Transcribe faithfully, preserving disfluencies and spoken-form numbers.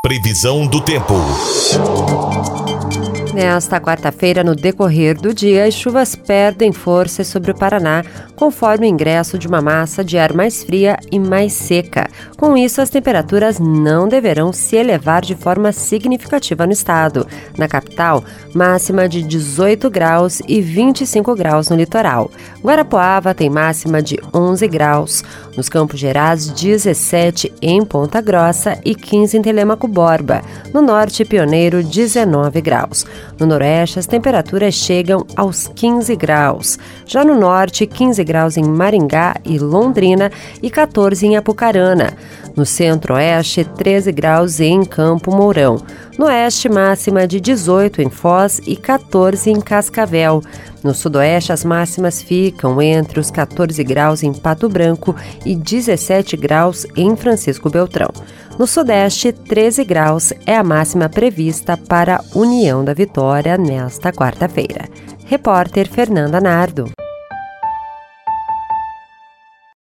Previsão do tempo. Nesta quarta-feira, no decorrer do dia, as chuvas perdem força sobre o Paraná, conforme o ingresso de uma massa de ar mais fria e mais seca. Com isso, as temperaturas não deverão se elevar de forma significativa no estado. Na capital, máxima de dezoito graus e vinte e cinco graus no litoral. Guarapuava tem máxima de onze graus. Nos Campos Gerais, dezessete em Ponta Grossa e quinze em Telêmaco Borba. No norte, Pioneiro, dezenove graus. No noroeste, as temperaturas chegam aos quinze graus. Já no norte, quinze graus em Maringá e Londrina e quatorze em Apucarana. No centro-oeste, treze graus em Campo Mourão. No oeste, máxima de dezoito em Foz e quatorze em Cascavel. No sudoeste, as máximas ficam entre os quatorze graus em Pato Branco e dezessete graus em Francisco Beltrão. No sudeste, treze graus é a máxima prevista para União da Vitória nesta quarta-feira. Repórter Fernanda Nardo.